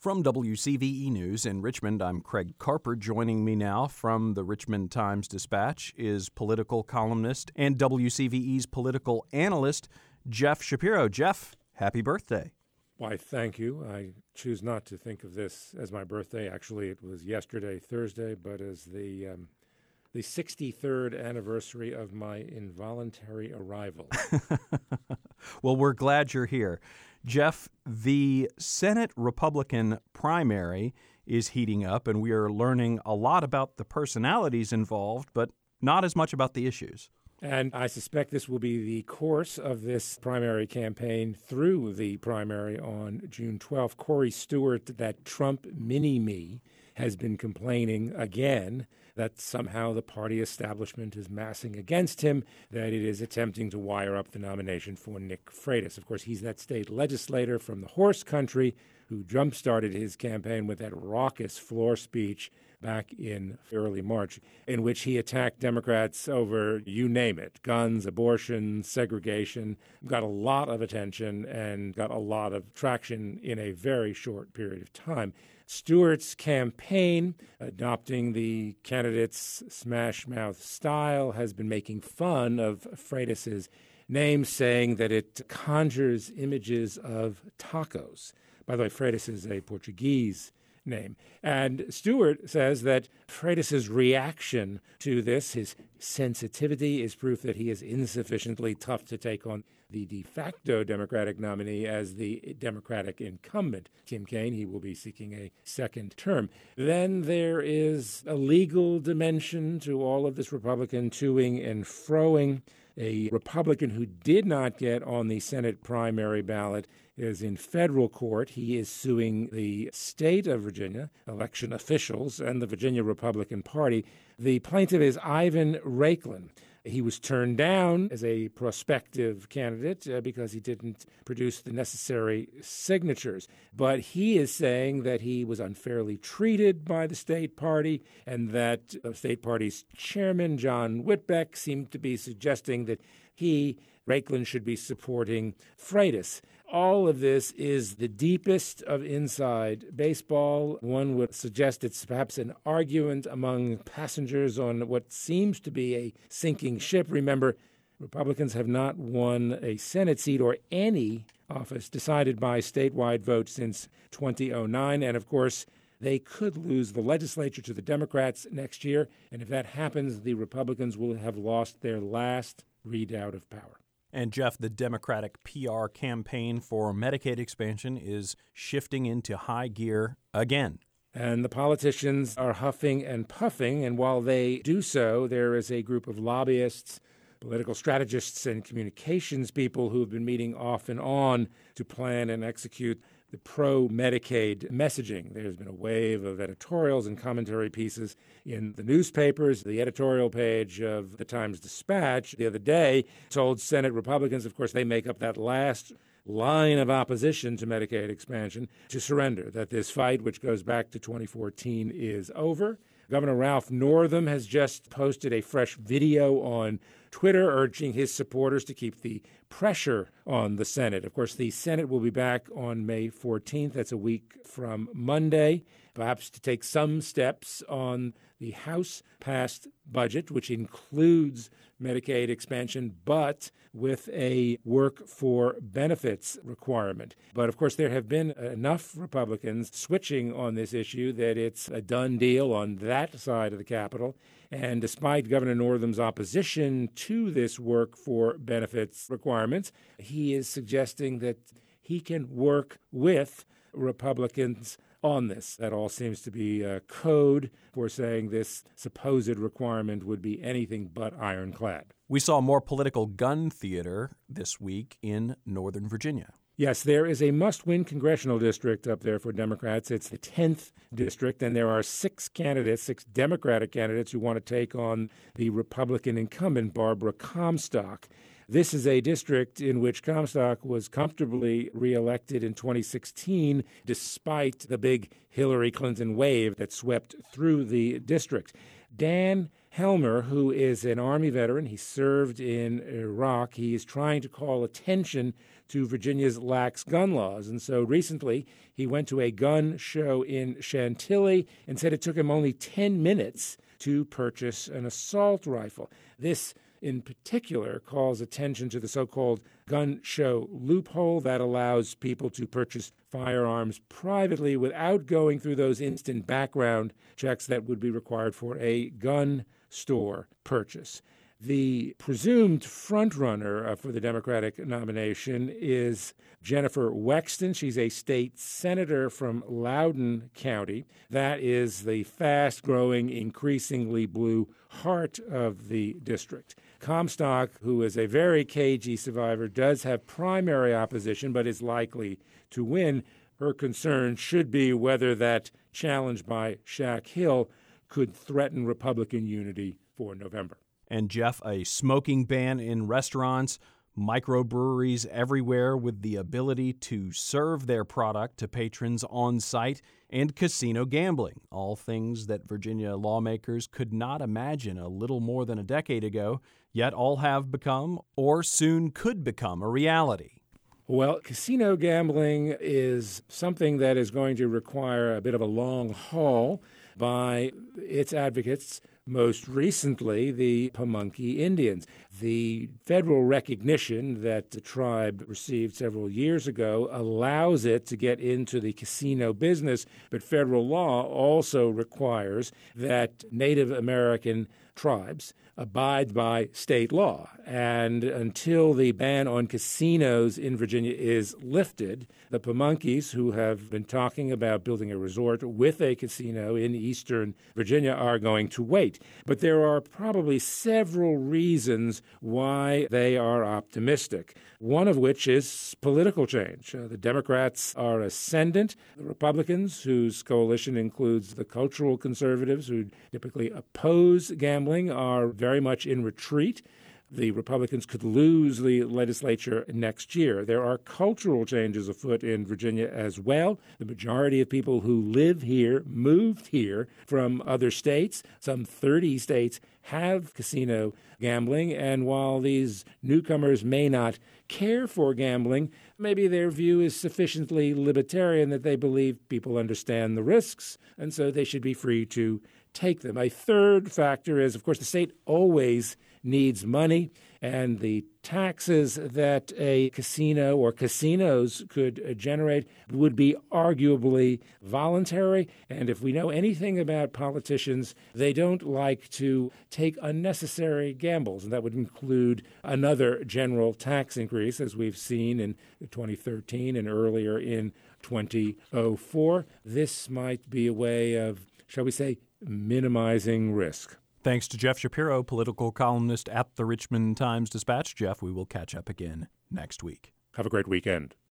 From WCVE News in Richmond, I'm Craig Carper. Joining me now from the Richmond Times-Dispatch is political columnist and WCVE's political analyst, Jeff Shapiro. Jeff, happy birthday. Why, thank you. I choose not to think of this as my birthday. Actually, it was yesterday, Thursday, but as the 63rd anniversary of my involuntary arrival. Well, we're glad you're here. Jeff, the Senate Republican primary is heating up, and we are learning a lot about the personalities involved, but not as much about the issues. And I suspect this will be the course of this primary campaign through the primary on June 12th. Corey Stewart, that Trump mini-me, has been complaining again that somehow the party establishment is massing against him, that it is attempting to wire up the nomination for Nick Freitas. Of course, he's that state legislator from the horse country who jump-started his campaign with that raucous floor speech back in early March, in which he attacked Democrats over, you name it, guns, abortion, segregation, got a lot of attention and got a lot of traction in a very short period of time. Stewart's campaign, adopting the candidate's smash-mouth style, has been making fun of Freitas's name, saying that it conjures images of tacos. By the way, Freitas is a Portuguese name. And Stewart says that Freitas's reaction to this, his sensitivity, is proof that he is insufficiently tough to take on the de facto Democratic nominee as the Democratic incumbent, Tim Kaine. He will be seeking a second term. Then there is a legal dimension to all of this Republican toing and froing. A Republican who did not get on the Senate primary ballot is in federal court. He is suing the state of Virginia, election officials, and the Virginia Republican Party. The plaintiff is Ivan Raiklin. He was turned down as a prospective candidate because he didn't produce the necessary signatures. But he is saying that he was unfairly treated by the state party and that the state party's chairman, John Whitbeck, seemed to be suggesting that Raiklin, should be supporting Freitas. All of this is the deepest of inside baseball. One would suggest it's perhaps an argument among passengers on what seems to be a sinking ship. Remember, Republicans have not won a Senate seat or any office decided by statewide vote since 2009. And of course, they could lose the legislature to the Democrats next year. And if that happens, the Republicans will have lost their last redoubt of power. And Jeff, the Democratic PR campaign for Medicaid expansion is shifting into high gear again. And the politicians are huffing and puffing, and while they do so, there is a group of lobbyists, political strategists, and communications people who have been meeting off and on to plan and execute the pro-Medicaid messaging. There's been a wave of editorials and commentary pieces in the newspapers. The editorial page of the Times-Dispatch the other day told Senate Republicans, of course, they make up that last line of opposition to Medicaid expansion, to surrender, that this fight, which goes back to 2014, is over. Governor Ralph Northam has just posted a fresh video on Twitter urging his supporters to keep the pressure on the Senate. Of course, the Senate will be back on May 14th. That's a week from Monday, perhaps to take some steps on the House-passed budget, which includes Medicaid expansion, but with a work for benefits requirement. But of course, there have been enough Republicans switching on this issue that it's a done deal on that side of the Capitol. And despite Governor Northam's opposition to this work for benefits requirements, he is suggesting that he can work with Republicans on this. That all seems to be code for saying this supposed requirement would be anything but ironclad. We saw more political gun theater this week in Northern Virginia. Yes, there is a must-win congressional district up there for Democrats. It's the 10th district, and there are six Democratic candidates who want to take on the Republican incumbent, Barbara Comstock. This is a district in which Comstock was comfortably reelected in 2016, despite the big Hillary Clinton wave that swept through the district. Dan Helmer, who is an Army veteran, he served in Iraq. He is trying to call attention to Virginia's lax gun laws. And so recently, he went to a gun show in Chantilly and said it took him only 10 minutes to purchase an assault rifle. This, in particular, calls attention to the so-called gun show loophole that allows people to purchase firearms privately without going through those instant background checks that would be required for a gun store purchase. The presumed frontrunner for the Democratic nomination is Jennifer Wexton. She's a state senator from Loudoun County. That is the fast-growing, increasingly blue heart of the district. Comstock, who is a very cagey survivor, does have primary opposition, but is likely to win. Her concern should be whether that challenge by Shaq Hill could threaten Republican unity for November. And Jeff, a smoking ban in restaurants, microbreweries everywhere with the ability to serve their product to patrons on site, and casino gambling, all things that Virginia lawmakers could not imagine a little more than a decade ago, yet all have become, or soon could become, a reality. Well, casino gambling is something that is going to require a bit of a long haul by its advocates, most recently the Pamunkey Indians. The federal recognition that the tribe received several years ago allows it to get into the casino business, but federal law also requires that Native American tribes abide by state law. And until the ban on casinos in Virginia is lifted, the Pamunkeys, who have been talking about building a resort with a casino in eastern Virginia, are going to wait. But there are probably several reasons why they are optimistic, one of which is political change. The Democrats are ascendant. The Republicans, whose coalition includes the cultural conservatives, who typically oppose gambling, are very much in retreat. The Republicans could lose the legislature next year. There are cultural changes afoot in Virginia as well. The majority of people who live here moved here from other states. Some 30 states have casino gambling, and while these newcomers may not care for gambling, maybe their view is sufficiently libertarian that they believe people understand the risks, and so they should be free to take them. A third factor is, of course, the state always needs money, and the taxes that a casino or casinos could generate would be arguably voluntary. And if we know anything about politicians, they don't like to take unnecessary gambles, and that would include another general tax increase, as we've seen in 2013 and earlier in 2004. This might be a way of, shall we say, minimizing risk. Thanks to Jeff Shapiro, political columnist at the Richmond Times-Dispatch. Jeff, we will catch up again next week. Have a great weekend.